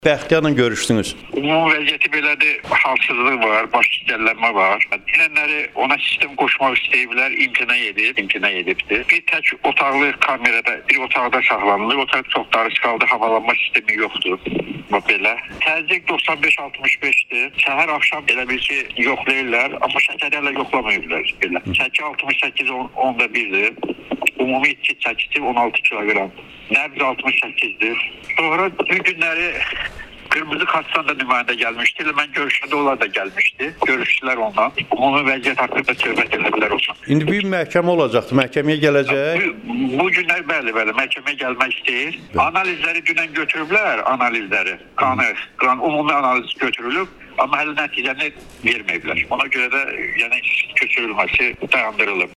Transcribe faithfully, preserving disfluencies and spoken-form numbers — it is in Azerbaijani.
Bəxtiyarla görüşdünüz. Ümumi vəziyyəti belədir, halsızlıq var, baş gicəllənmə var. Dinənləri ona sistem qoşmaq istəyiblər, imtina edib, imtina edibdir. Bir tək otaqlı kamerada, bir otaqda saxlanılır, otaq çox darış qaldı, havalanma sistemi yoxdur. Bax belə. Təzyiq doxsan beş altmış beşdir. Səhər axşam elə bir ki, yoxlayırlar, amma şəkəri hələ yoxlamayıblar. Belə. Çəki altmış səkkiz onda birdir. Ümumi içki çəkisi on altı kiloqram. Nəbz altmış səkkizdir. Sonra bu günləri Qırmızı Xaçdan da nümayəndə gəlmişdi. Mən görüşəndə onlar da gəlmişdi. Görüşdülər ondan. Ümumi vəziyyət haqqında söhbət edəbilər olsun. İndi bir məhkəmə olacaqdı. Məhkəməyə gələcək. Bu, bu günlər bəli, bəli, məhkəməyə gəlmək istəyir. Analizləri dünən götürüblər, analizləri. Qanı, qan, ümumi analiz götürülüb. Amma hələ nəticəni verməyiblər. Ona görə də yəni köçürülməsi dayandırılıb.